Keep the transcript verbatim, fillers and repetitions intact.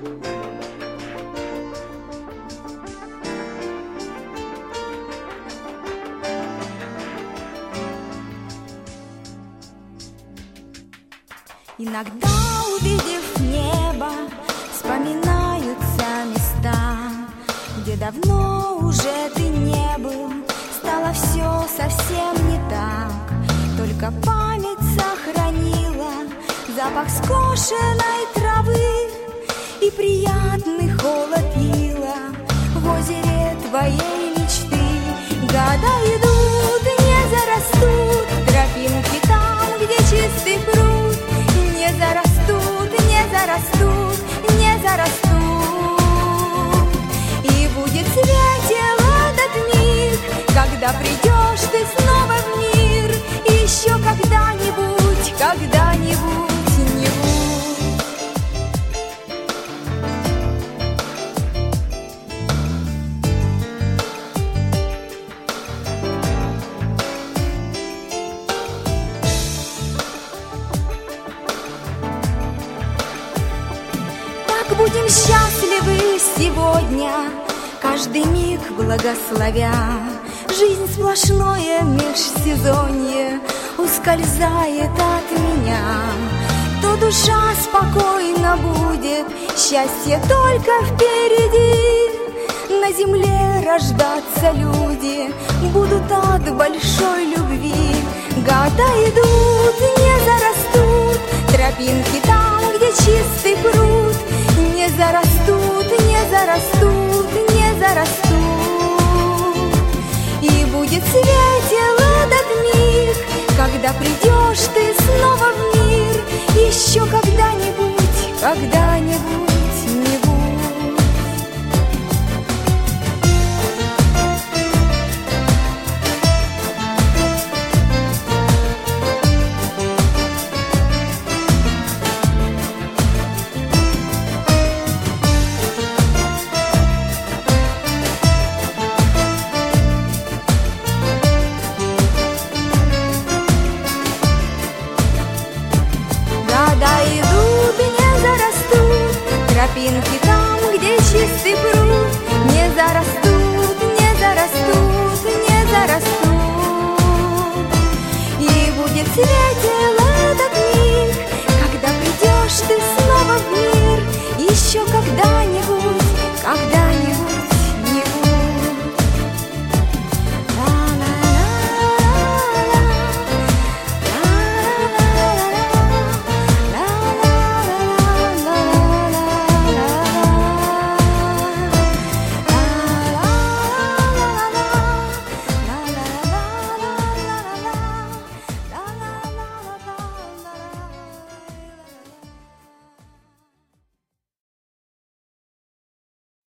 Иногда, увидев небо, вспоминаются места, где давно уже ты не был. Стало все совсем не так, только память сохранила запах скошенной травы и приятный холод ила в озере твоей мечты. Года идут, не зарастут тропинки там, где чистый пруд. Не зарастут, не зарастут, не зарастут. И будет светел этот миг, когда придешь ты снова в мир. И еще когда-нибудь, когда-нибудь, не будь. Так будем счастливы сегодня, каждый миг благословя. Жизнь сплошное межсезонье ускользает от меня. То душа спокойно будет, счастье только впереди. На земле рождаться люди будут от большой любви. Года идут, не зарастут тропинки там, где чистый пруд. Не зарастут, не зарастут, не зарастут. И будет светел этот миг, когда придешь ты снова в мир. Еще когда-нибудь, когда-нибудь, не будь. Тропинки там, где чистый пруд. Не зарастут, не зарастут, не зарастут. И будет светел этот миг, когда придешь ты снова в мир. Еще когда-нибудь, когда